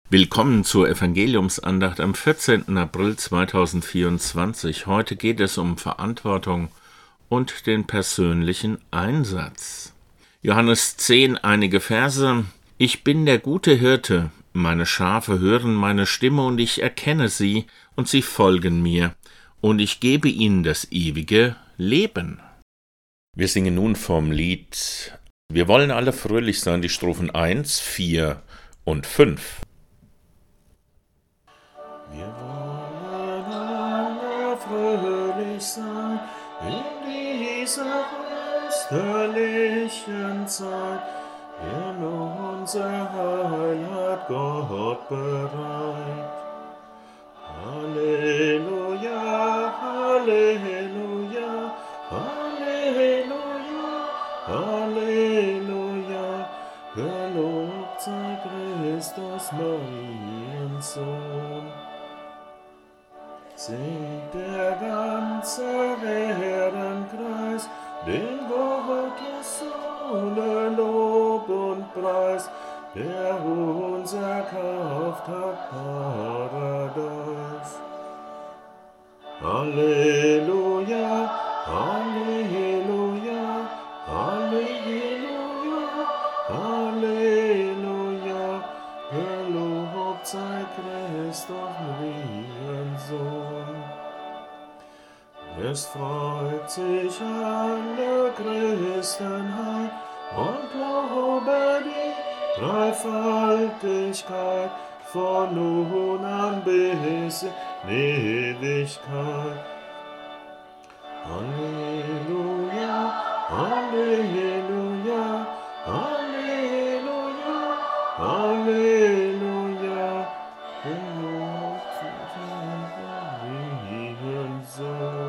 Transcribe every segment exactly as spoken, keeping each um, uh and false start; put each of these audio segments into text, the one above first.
Willkommen zur Evangeliumsandacht am vierzehnten April zweitausendvierundzwanzig. Heute geht es um Verantwortung und den persönlichen Einsatz. Johannes zehn, einige Verse. Ich bin der gute Hirte, meine Schafe hören meine Stimme und ich erkenne sie und sie folgen mir und ich gebe ihnen das ewige Leben. Wir singen nun vom Lied Wir wollen alle fröhlich sein, die Strophen eins, vier und fünf. Wir wollen alle fröhlich sein in dieser österlichen Zeit, denn unser Heil hat Gott bereit. Halleluja, Halleluja, Halleluja, Halleluja, gelobt sei Christus, Mariens Sohn. Singt der ganze Erdenkreis, den Gottes Sohne Lob und Preis, der uns erkauft hat Paradies. Halleluja, Halleluja, Halleluja, Halleluja, gelobt sei Christus, Mariens Sohn. Es freut sich alle Christenheit und lobe die Dreifaltigkeit von nun an bis in Ewigkeit. Halleluja, Halleluja, Halleluja, Halleluja, gelobt sei Mariens Sohn.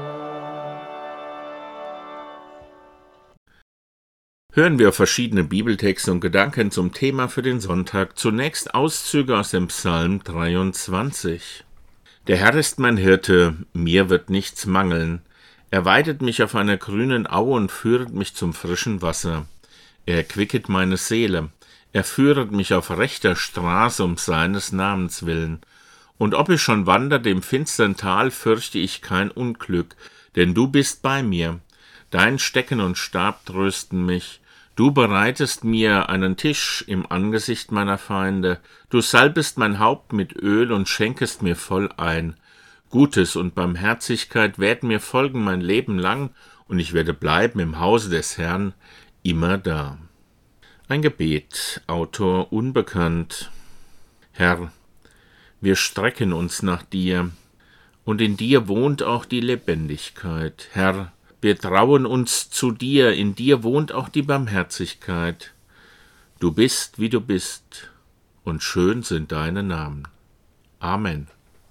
Hören wir auf verschiedene Bibeltexte und Gedanken zum Thema für den Sonntag. Zunächst Auszüge aus dem Psalm dreiundzwanzig. Der Herr ist mein Hirte, mir wird nichts mangeln. Er weidet mich auf einer grünen Aue und führet mich zum frischen Wasser. Er erquicket meine Seele. Er führet mich auf rechter Straße um seines Namens willen. Und ob ich schon wanderte im finstern Tal, fürchte ich kein Unglück, denn du bist bei mir. Dein Stecken und Stab trösten mich. Du bereitest mir einen Tisch im Angesicht meiner Feinde. Du salbest mein Haupt mit Öl und schenkest mir voll ein. Gutes und Barmherzigkeit werden mir folgen mein Leben lang, und ich werde bleiben im Hause des Herrn immer da. Ein Gebet, Autor unbekannt. Herr, wir strecken uns nach dir, und in dir wohnt auch die Lebendigkeit. Herr, wir trauen uns zu dir, in dir wohnt auch die Barmherzigkeit. Du bist, wie du bist, und schön sind deine Namen. Amen.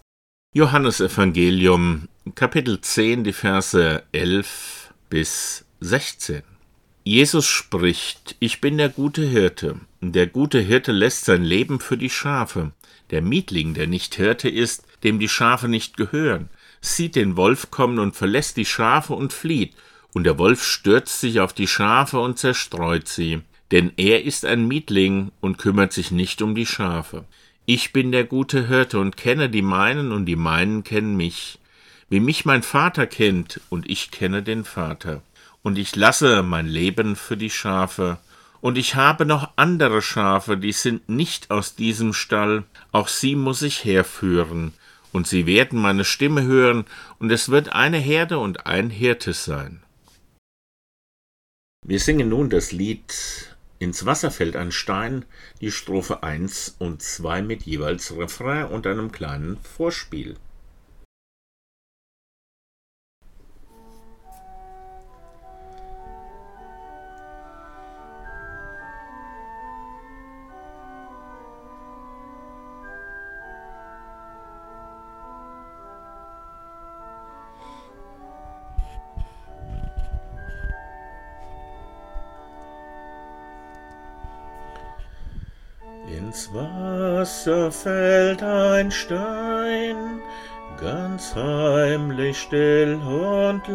Johannesevangelium, Kapitel zehn, die Verse elf bis sechzehn. Jesus spricht, ich bin der gute Hirte. Der gute Hirte lässt sein Leben für die Schafe. Der Mietling, der nicht Hirte ist, dem die Schafe nicht gehören, sieht den Wolf kommen und verlässt die Schafe und flieht, und der Wolf stürzt sich auf die Schafe und zerstreut sie, denn er ist ein Mietling und kümmert sich nicht um die Schafe. Ich bin der gute Hirte und kenne die meinen, und die meinen kennen mich, wie mich mein Vater kennt, und ich kenne den Vater. Und ich lasse mein Leben für die Schafe. Und ich habe noch andere Schafe, die sind nicht aus diesem Stall, auch sie muss ich herführen. Und sie werden meine Stimme hören, und es wird eine Herde und ein Hirte sein. Wir singen nun das Lied Ins Wasser fällt ein Stein, die Strophe eins und zwei mit jeweils Refrain und einem kleinen Vorspiel. Ins Wasser fällt ein Stein, ganz heimlich, still und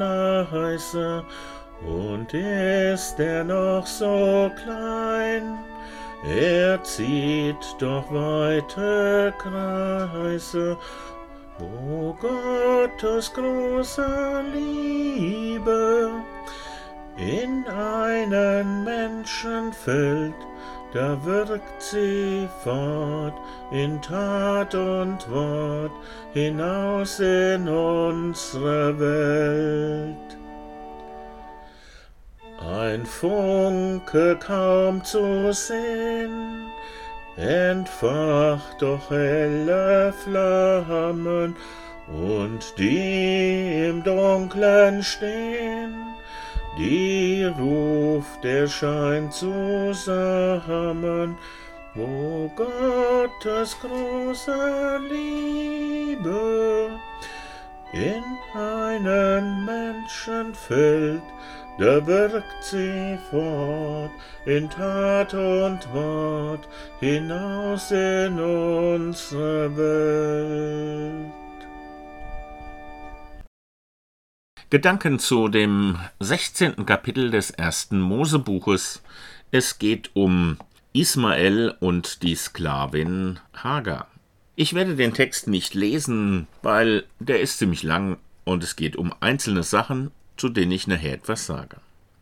leise, und ist er noch so klein, Er zieht doch weite Kreise, wo Gottes große Liebe in einen Menschen fällt, da wirkt sie fort in Tat und Wort hinaus in unsere Welt. Ein Funke kaum zu sehen, entfacht doch helle Flammen, und die im Dunklen stehen, die ruft der Schein zusammen, wo Gottes große Liebe in einen Menschen fällt, da wirkt sie fort in Tat und Wort hinaus in unsere Welt. Gedanken zu dem sechzehnten Kapitel des ersten Mosebuches. Es geht um Ismael und die Sklavin Hagar. Ich werde den Text nicht lesen, weil der ist ziemlich lang und es geht um einzelne Sachen, zu denen ich nachher etwas sage.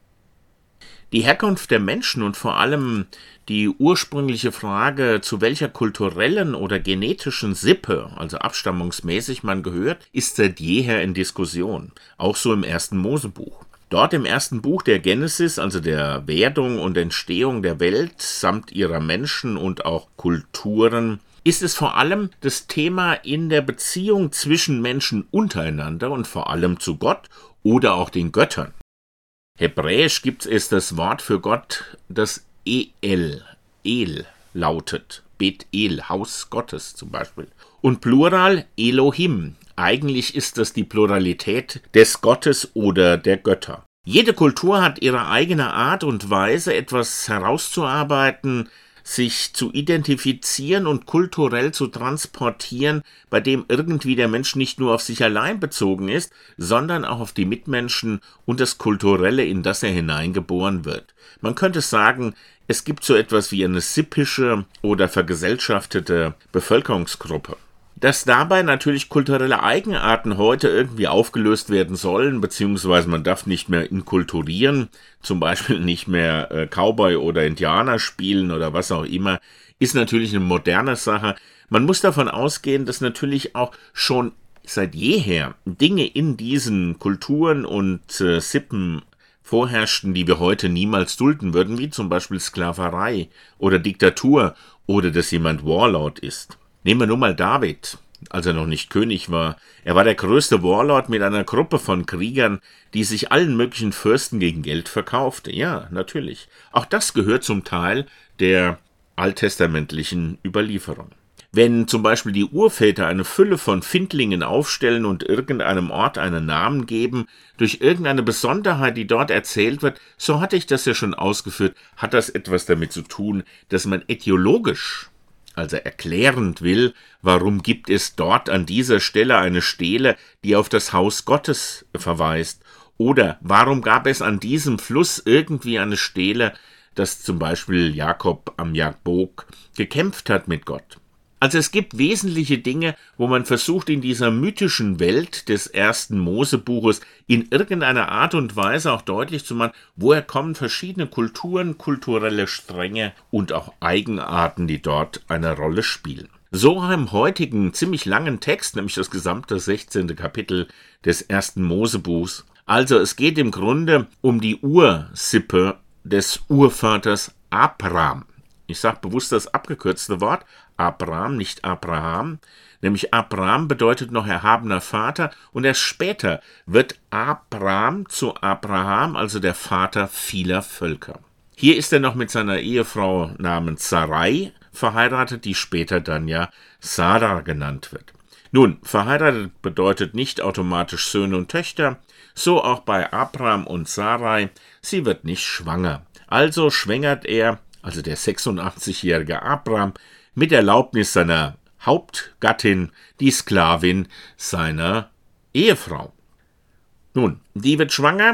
Die Herkunft der Menschen und vor allem die ursprüngliche Frage, zu welcher kulturellen oder genetischen Sippe, also abstammungsmäßig man gehört, ist seit jeher in Diskussion, auch so im ersten Mosebuch. Dort im ersten Buch der Genesis, also der Werdung und Entstehung der Welt samt ihrer Menschen und auch Kulturen, ist es vor allem das Thema in der Beziehung zwischen Menschen untereinander und vor allem zu Gott oder auch den Göttern. Hebräisch gibt es das Wort für Gott, das El, El lautet, Bet-El, Haus Gottes zum Beispiel. Und Plural Elohim, eigentlich ist das die Pluralität des Gottes oder der Götter. Jede Kultur hat ihre eigene Art und Weise, etwas herauszuarbeiten, sich zu identifizieren und kulturell zu transportieren, bei dem irgendwie der Mensch nicht nur auf sich allein bezogen ist, sondern auch auf die Mitmenschen und das Kulturelle, in das er hineingeboren wird. Man könnte sagen, es gibt so etwas wie eine sippische oder vergesellschaftete Bevölkerungsgruppe. Dass dabei natürlich kulturelle Eigenarten heute irgendwie aufgelöst werden sollen, beziehungsweise man darf nicht mehr inkulturieren, zum Beispiel nicht mehr äh, Cowboy oder Indianer spielen oder was auch immer, ist natürlich eine moderne Sache. Man muss davon ausgehen, dass natürlich auch schon seit jeher Dinge in diesen Kulturen und äh, Sippen vorherrschten, die wir heute niemals dulden würden, wie zum Beispiel Sklaverei oder Diktatur oder dass jemand Warlord ist. Nehmen wir nur mal David, als er noch nicht König war. Er war der größte Warlord mit einer Gruppe von Kriegern, die sich allen möglichen Fürsten gegen Geld verkaufte. Ja, natürlich. Auch das gehört zum Teil der alttestamentlichen Überlieferung. Wenn zum Beispiel die Urväter eine Fülle von Findlingen aufstellen und irgendeinem Ort einen Namen geben, durch irgendeine Besonderheit, die dort erzählt wird, so hatte ich das ja schon ausgeführt, hat das etwas damit zu tun, dass man ätiologisch, also erklärend will, warum gibt es dort an dieser Stelle eine Stele, die auf das Haus Gottes verweist, oder warum gab es an diesem Fluss irgendwie eine Stele, dass zum Beispiel Jakob am Jabok gekämpft hat mit Gott. Also es gibt wesentliche Dinge, wo man versucht, in dieser mythischen Welt des ersten Mosebuches in irgendeiner Art und Weise auch deutlich zu machen, woher kommen verschiedene Kulturen, kulturelle Stränge und auch Eigenarten, die dort eine Rolle spielen. So im heutigen ziemlich langen Text, nämlich das gesamte sechzehnte Kapitel des ersten Mosebuchs. Also es geht im Grunde um die Ursippe des Urvaters Abraham. Ich sage bewusst das abgekürzte Wort, Abraham, nicht Abraham, nämlich Abraham bedeutet noch erhabener Vater und erst später wird Abraham zu Abraham, also der Vater vieler Völker. Hier ist er noch mit seiner Ehefrau namens Sarai verheiratet, die später dann ja Sarah genannt wird. Nun, verheiratet bedeutet nicht automatisch Söhne und Töchter, so auch bei Abraham und Sarai, sie wird nicht schwanger. Also schwängert er, also der sechsundachtzigjährige Abraham, mit Erlaubnis seiner Hauptgattin, die Sklavin seiner Ehefrau. Nun, die wird schwanger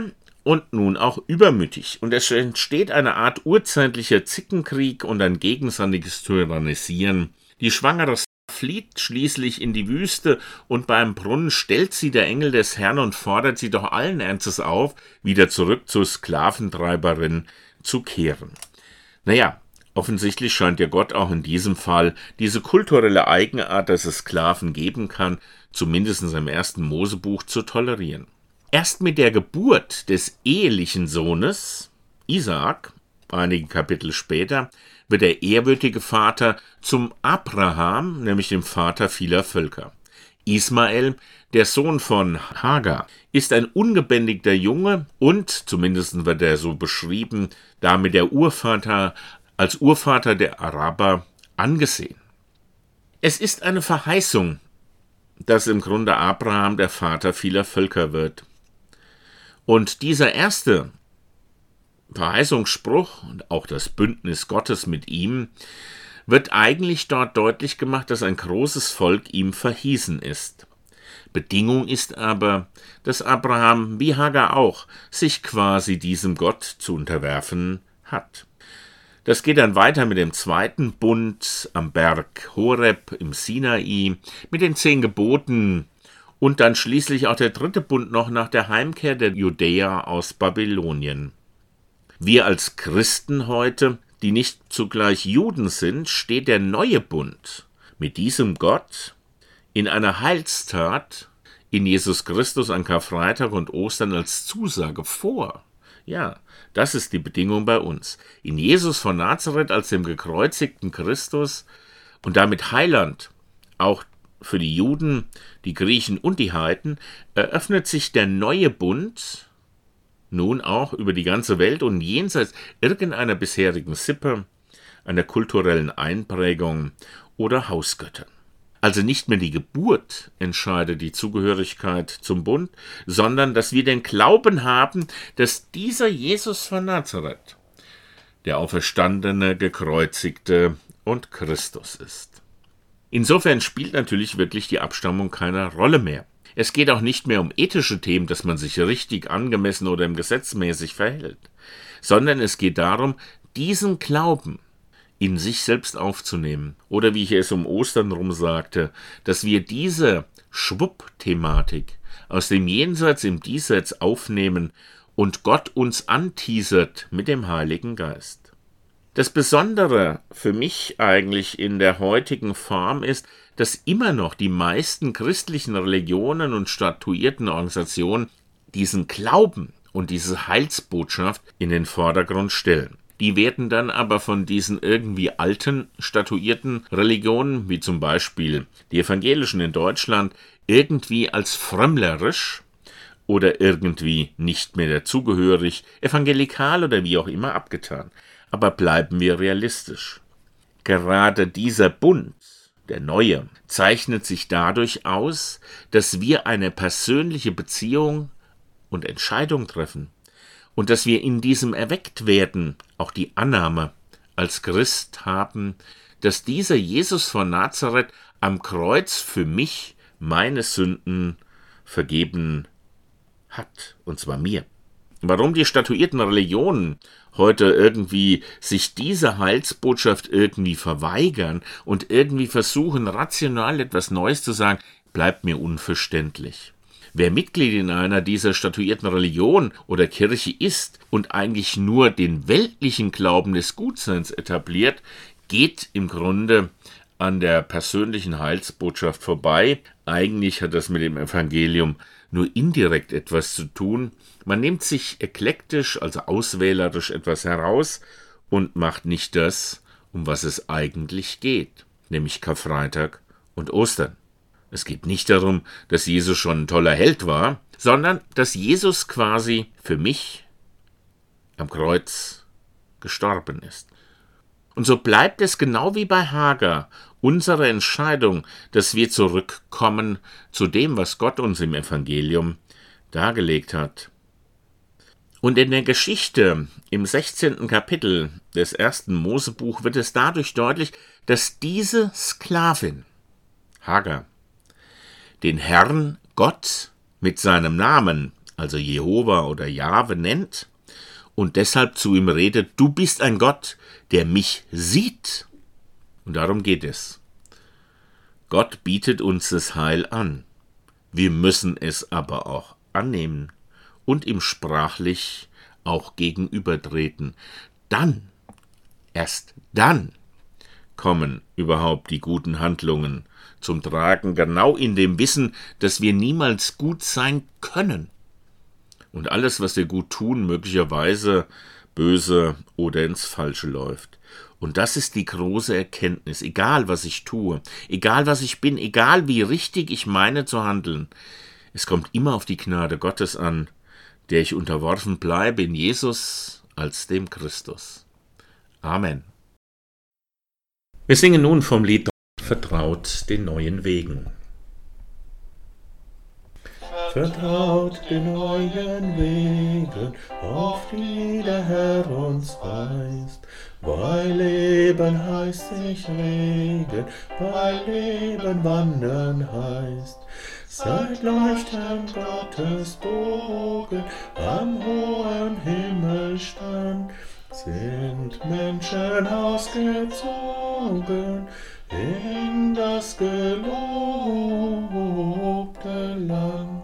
und nun auch übermütig. Und es entsteht eine Art urzeitlicher Zickenkrieg und ein gegenseitiges Tyrannisieren. Die Schwangere flieht schließlich in die Wüste und beim Brunnen stellt sie der Engel des Herrn und fordert sie doch allen Ernstes auf, wieder zurück zur Sklaventreiberin zu kehren. Naja, offensichtlich scheint ja Gott auch in diesem Fall diese kulturelle Eigenart, dass es Sklaven geben kann, zumindest im ersten Mosebuch zu tolerieren. Erst mit der Geburt des ehelichen Sohnes, Isaak, einige Kapitel später, wird der ehrwürdige Vater zum Abraham, nämlich dem Vater vieler Völker. Ismael, der Sohn von Hagar, ist ein ungebändigter Junge und, zumindest wird er so beschrieben, damit der Urvater, als Urvater der Araber angesehen. Es ist eine Verheißung, dass im Grunde Abraham der Vater vieler Völker wird. Und dieser erste Verheißungsspruch und auch das Bündnis Gottes mit ihm wird eigentlich dort deutlich gemacht, dass ein großes Volk ihm verheißen ist. Bedingung ist aber, dass Abraham, wie Hagar auch, sich quasi diesem Gott zu unterwerfen hat. Das geht dann weiter mit dem zweiten Bund am Berg Horeb im Sinai, mit den zehn Geboten und dann schließlich auch der dritte Bund noch nach der Heimkehr der Judäer aus Babylonien. Wir als Christen heute, die nicht zugleich Juden sind, steht der neue Bund mit diesem Gott in einer Heilstat in Jesus Christus an Karfreitag und Ostern als Zusage vor. Ja, das ist die Bedingung bei uns. In Jesus von Nazareth als dem gekreuzigten Christus und damit Heiland, auch für die Juden, die Griechen und die Heiden, eröffnet sich der neue Bund nun auch über die ganze Welt und jenseits irgendeiner bisherigen Sippe, einer kulturellen Einprägung oder Hausgöttern. Also nicht mehr die Geburt entscheidet die Zugehörigkeit zum Bund, sondern dass wir den Glauben haben, dass dieser Jesus von Nazareth der auferstandene, gekreuzigte und Christus ist. Insofern spielt natürlich wirklich die Abstammung keine Rolle mehr. Es geht auch nicht mehr um ethische Themen, dass man sich richtig, angemessen oder im Gesetz mäßig verhält, sondern es geht darum, diesen Glauben in sich selbst aufzunehmen. Oder wie ich es um Ostern rum sagte, dass wir diese Schwupp-Thematik aus dem Jenseits im Diesseits aufnehmen und Gott uns anteasert mit dem Heiligen Geist. Das Besondere für mich eigentlich in der heutigen Form ist, dass immer noch die meisten christlichen Religionen und statuierten Organisationen diesen Glauben und diese Heilsbotschaft in den Vordergrund stellen. Die werden dann aber von diesen irgendwie alten, statuierten Religionen, wie zum Beispiel die evangelischen in Deutschland, irgendwie als frömmlerisch oder irgendwie nicht mehr dazugehörig, evangelikal oder wie auch immer abgetan. Aber bleiben wir realistisch. Gerade dieser Bund, der neue, zeichnet sich dadurch aus, dass wir eine persönliche Beziehung und Entscheidung treffen und dass wir in diesem Erwecktwerden auch die Annahme als Christ haben, dass dieser Jesus von Nazareth am Kreuz für mich meine Sünden vergeben hat, und zwar mir. Warum die statuierten Religionen heute irgendwie sich dieser Heilsbotschaft irgendwie verweigern und irgendwie versuchen, rational etwas Neues zu sagen, bleibt mir unverständlich. Wer Mitglied in einer dieser statuierten Religion oder Kirche ist und eigentlich nur den weltlichen Glauben des Gutseins etabliert, geht im Grunde an der persönlichen Heilsbotschaft vorbei. Eigentlich hat das mit dem Evangelium nur indirekt etwas zu tun. Man nimmt sich eklektisch, also auswählerisch etwas heraus und macht nicht das, um was es eigentlich geht, nämlich Karfreitag und Ostern. Es geht nicht darum, dass Jesus schon ein toller Held war, sondern dass Jesus quasi für mich am Kreuz gestorben ist. Und so bleibt es genau wie bei Hagar unsere Entscheidung, dass wir zurückkommen zu dem, was Gott uns im Evangelium dargelegt hat. Und in der Geschichte im sechzehnten Kapitel des ersten Mosebuch wird es dadurch deutlich, dass diese Sklavin, Hagar, den Herrn Gott mit seinem Namen also Jehova oder Jahwe, nennt und deshalb zu ihm redet: Du bist ein Gott, der mich sieht. Und darum geht es. Gott bietet uns das Heil an. Wir müssen es aber auch annehmen und ihm sprachlich auch gegenübertreten. Dann, erst dann, kommen überhaupt die guten Handlungen zum Tragen, genau in dem Wissen, dass wir niemals gut sein können. Und alles, was wir gut tun, möglicherweise böse oder ins Falsche läuft. Und das ist die große Erkenntnis, egal was ich tue, egal was ich bin, egal wie richtig ich meine zu handeln, es kommt immer auf die Gnade Gottes an, der ich unterworfen bleibe in Jesus als dem Christus. Amen. Wir singen nun vom Lied Vertraut den neuen Wegen. Vertraut den neuen Wegen, auf die der Herr uns weist. Bei Leben heißt sich regen, bei Leben wandern heißt. Seid leuchtend Gottes Bogen, am hohen Himmelstand sind Menschen ausgezogen in das gelobte Land.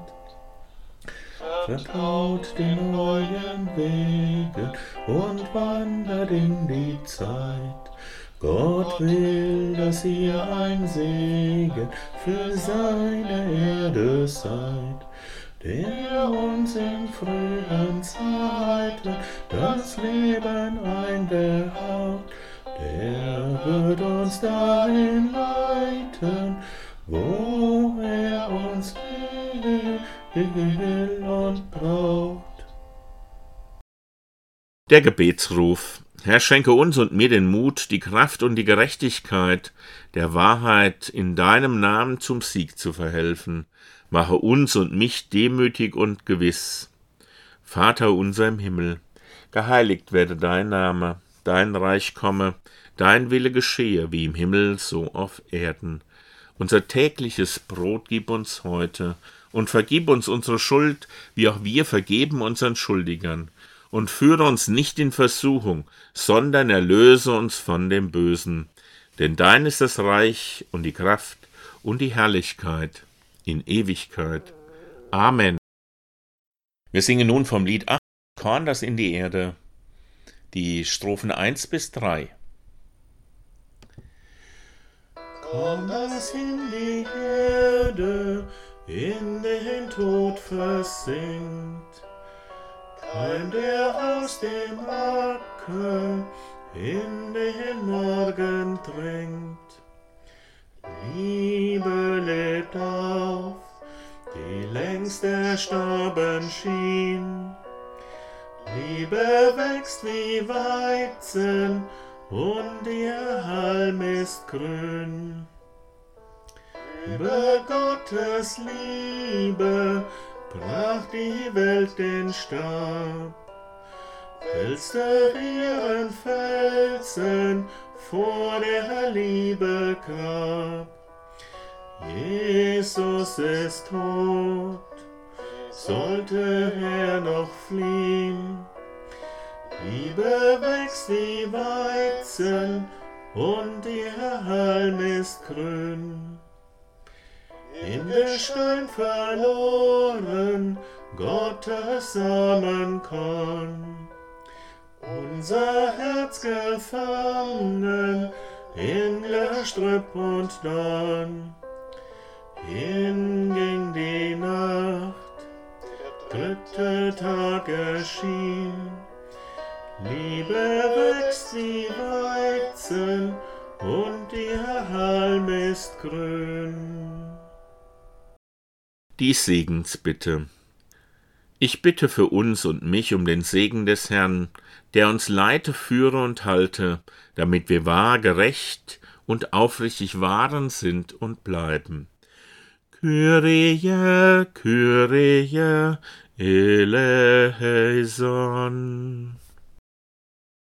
Vertraut den neuen Wegen und wandert in die Zeit. Gott will, dass ihr ein Segen für seine Erde seid, der uns in frühen Zeiten das Leben eingehaut. Der wird uns dahin leiten, wo er uns will und braucht. Der Gebetsruf. Herr, schenke uns und mir den Mut, die Kraft und die Gerechtigkeit der Wahrheit in deinem Namen zum Sieg zu verhelfen. Mache uns und mich demütig und gewiss. Vater unser im Himmel, geheiligt werde dein Name, dein Reich komme, dein Wille geschehe, wie im Himmel, so auf Erden. Unser tägliches Brot gib uns heute und vergib uns unsere Schuld, wie auch wir vergeben unseren Schuldigern. Und führe uns nicht in Versuchung, sondern erlöse uns von dem Bösen. Denn dein ist das Reich und die Kraft und die Herrlichkeit in Ewigkeit. Amen. Wir singen nun vom Lied acht, Korn, das in die Erde, die Strophen eins bis drei. Korn, das in die Erde, in den Tod versinkt, Keim, der aus dem Acker in den Morgen dringt. Liebe lebt auf, die längst erstorben schien. Liebe wächst wie Weizen und ihr Halm ist grün. Über Gottes Liebe brach die Welt den Stab, wälzte ihren Felsen vor der Liebe Grab. Jesus ist tot, sollte er noch fliehen. Liebe wächst wie Weizen und ihr Halm ist grün. In der Stein verloren, Gottes Samenkorn, unser Herz gefangen in Gestrüpp und Dorn. Hinging die Nacht, dritte Tag erschien, Liebe wächst wie Weizen und ihr Halm ist grün. Die Segensbitte. Ich bitte für uns und mich um den Segen des Herrn, der uns leite, führe und halte, damit wir wahr, gerecht und aufrichtig wahren sind und bleiben. Kyrie, Kyrie, eleison.